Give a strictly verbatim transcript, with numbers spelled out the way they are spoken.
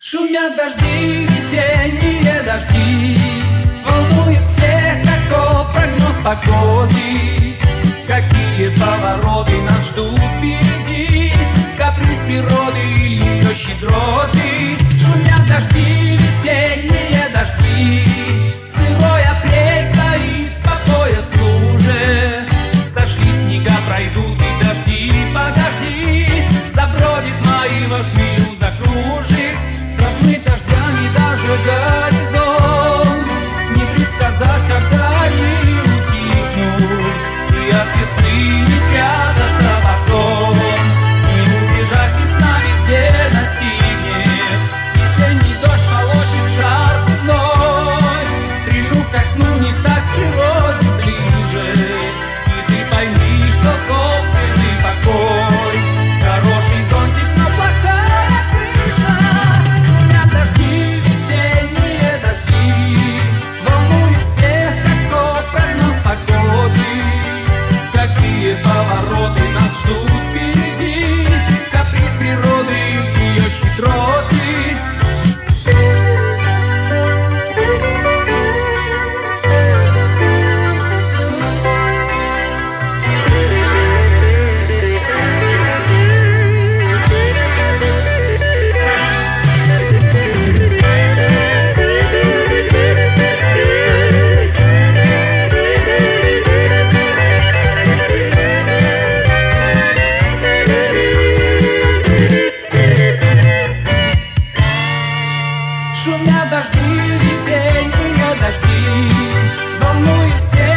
Шумят дожди, весенние дожди, волнует всех, каков прогноз погоды. Какие повороты нас ждут впереди, каприз природы или ее щедроты. Шумят дожди, весенние дожди, сырой апрель стоит в покое с луже. Сошли снега, пройдут и дожди, подожди, забродит мои во хмелю, закружит. Размыт дождями даже горизонт, не предсказать, когда они утихнут, и от весны не спрятаться в сон, не убежать, весна везде настигнет. Весенний дождь полощет жар земной, прильнув к окну, не стать к природе ближе, и ты пойми, что собственный покой хороший зонтик, но плохая крыша. Шумят дожди, весенние дожди, волнует всех, каков прогноз погоды. Какие повороты нас ждут впереди, каприз природы и ее щедроты. Шумят дожди, весенние дожди, волнует всех.